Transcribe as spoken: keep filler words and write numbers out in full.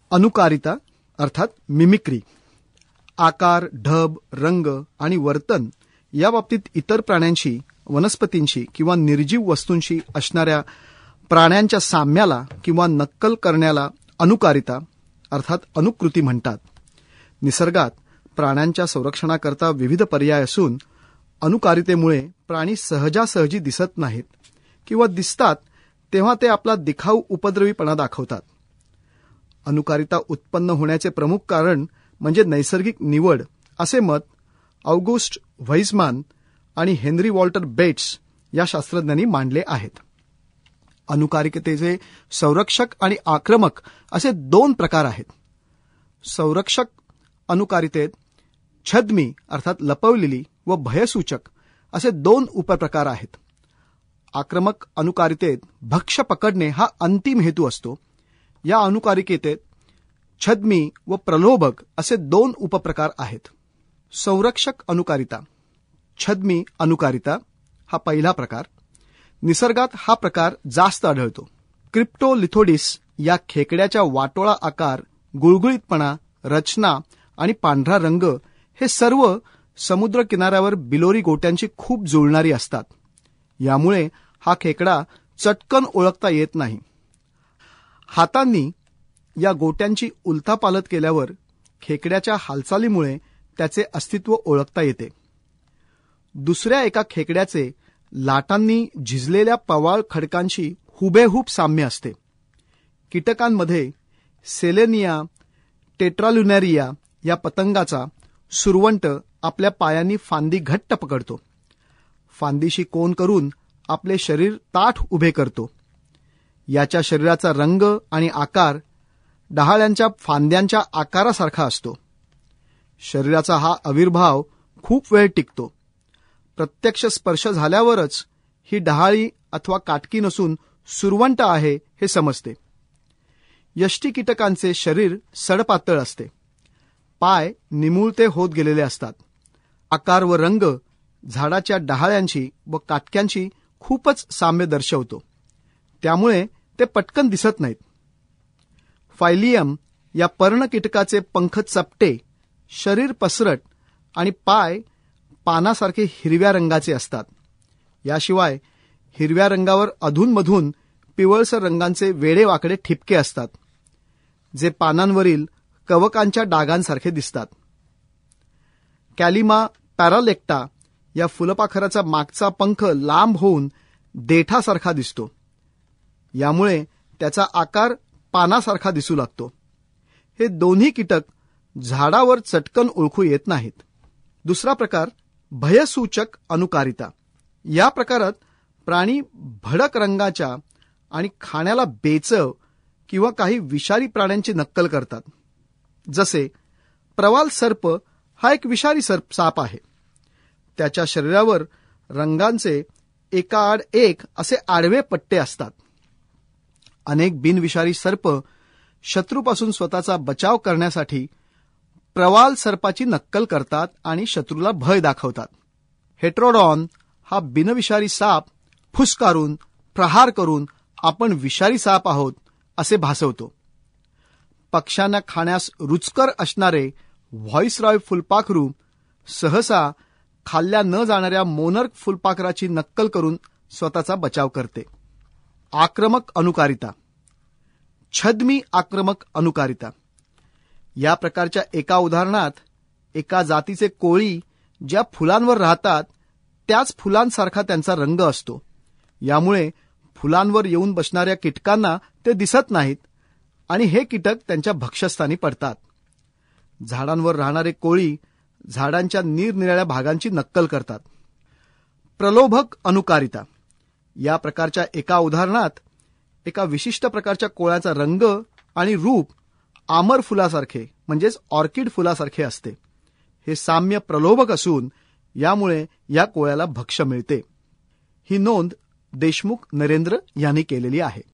अनुकारिता अर्थात मिमिक्री. आकार, ढब, रंग आणि वर्तन या बाबतीत इतर प्राण्यांशी, वनस्पतींशी किंवा निर्जीव वस्तूंशी असणाऱ्या प्राण्यांच्या साम्याला किंवा नक्कल करण्याला अनुकारिता अर्थात अनुकृती म्हणतात. निसर्गात प्राण्यांच्या संरक्षणाकरता विविध पर्याय असून अनुकारितेमुळे प्राणी सहजासहजी दिसत नाहीत किंवा दिसतात तेव्हा ते आपला दिखाऊ उपद्रवीपणा दाखवतात. अनुकारिता उत्पन्न होण्याचे प्रमुख कारण म्हणजे नैसर्गिक निवड असे मत ऑगुस्ट व्हाईसमान आणि हेनरी वॉल्टर बेट्स या शास्त्रज्ञांनी मांडले आहेत. अनुकारितेचे संरक्षक आणि आक्रमक असे दोन प्रकार आहेत. संरक्षक अनुकारितेत छद्मी अर्थात लपवलेली व भयसूचक असे दोन उपप्रकार आहेत. आक्रमक अनुकारितेत भक्ष्य पकडणे हा अंतिम हेतू असतो. या अनुकारिकेत छद्मी व प्रलोभक असे दोन उपप्रकार आहेत. संरक्षक अनुकारिता. छद्मी अनुकारिता हा पहिला प्रकार. निसर्गात हा प्रकार जास्त आढळतो. क्रिप्टोलिथोडिस या खेकड्याच्या वाटोळा आकार, गुळगुळीतपणा, रचना आणि पांढरा रंग हे सर्व समुद्र किनाऱ्यावर बिलोरी गोट्यांची खूप जुळणारी असतात. यामुळे हा खेकडा चटकन ओळखता येत नाही. हातांनी या गोट्यांची उलथापालथ केल्यावर खेकड्याच्या हालचालीमुळे त्याचे अस्तित्व ओळखता येते. दुसऱ्या एका खेकड्याचे लाटांनी झिजलेल्या पवाळ खडकांशी हुबेहूब साम्य असते. कीटकांमध्ये सेलेनिया टेट्राल्युनॅरिया या पतंगाचा सुरवंट आपल्या पायांनी फांदी घट्ट पकडतो. फांदीशी कोन करून आपले शरीर ताठ उभे करतो. याच्या शरीराचा रंग आणि आकार डहाळ्यांच्या फांद्यांच्या आकारासारखा असतो. शरीराचा हा आविर्भाव खूप वेळ टिकतो. प्रत्यक्ष स्पर्श झाल्यावरच ही डहाळी अथवा काटकी नसून सुरवंट आहे हे समजते. यष्टी कीटकांचे शरीर सडपातळ असते. पाय निमुळते होत गेलेले असतात. आकार व रंग झाडाच्या डहाळ्यांशी व काटक्यांशी खूपच साम्य दर्शवतो. त्यामुळे ते पटकन दिसत नाहीत. फायलियम या पर्ण कीटकाचे पंख चपटे, शरीर पसरट आणि पाय पानासारखे हिरव्या रंगाचे असतात. याशिवाय हिरव्या रंगावर अधूनमधून पिवळसर रंगांचे वेडेवाकडे ठिपके असतात, जे पानांवरील कवकांच्या डागांसारखे दिसतात. कॅलिमा पॅरालेक्टा या फुलपाखराचा मागचा पंख लांब होऊन देठासारखा दिसतो. यामुळे त्याचा आकार पानासारखा दिसू लागतो. हे दोन्ही कीटक झाडावर चटकन ओळखू येत नाहीत. दुसरा प्रकार भयसूचक अनुकारिता. या प्रकारात प्राणी भडक रंगाच्या आणि खाण्याला बेचव किंवा काही विषारी प्राण्यांची नक्कल करतात. जसे प्रवाल सर्प हा एक विषारी सर्प साप आहे. त्याच्या शरीरावर रंगांचे एकाआड एक असे आडवे पट्टे असतात. अनेक बिनविषारी सर्प शत्रूपासून स्वतःचा बचाव करण्यासाठी प्रवाल सर्पाची नक्कल करतात आणि शत्रूला भय दाखवतात. हेट्रोडॉन हा बिनविषारी साप फुसकारून प्रहार करून आपण विषारी साप आहोत असे भासवतो. पक्ष्यांना खाण्यास रुचकर असणारे व्हॉइसरॉय फुलपाखरू सहसा खाल्ल्या न जाणाऱ्या मोनर्क फुलपाखराची नक्कल करून स्वतःचा बचाव करते. आक्रमक अनुकारिता. छद्मी आक्रमक अनुकारिता. या प्रकारच्या एका उदाहरणात एका जातीचे कोळी ज्या फुलांवर राहतात त्याच फुलांसारखा त्यांचा रंग असतो. यामुळे फुलांवर येऊन बसणाऱ्या कीटकांना ते दिसत नाहीत आणि हे कीटक त्यांच्या भक्ष्यस्थानी पडतात. झाडांवर राहणारे कोळी झाडांच्या निरनिराळ्या भागांची नक्कल करतात. प्रलोभक अनुकारिता. या प्रकारच्या एका उदाहरणात एका विशिष्ट प्रकारच्या कोळ्याचा रंग आणि रूप आमर फुलासारखे म्हणजेच ऑर्किड फुलासारखे असते. हे साम्य प्रलोभक असून यामुळे या कोळ्याला भक्ष्य मिळते. ही नोंद देशमुख नरेंद्र यांनी केलेली आहे.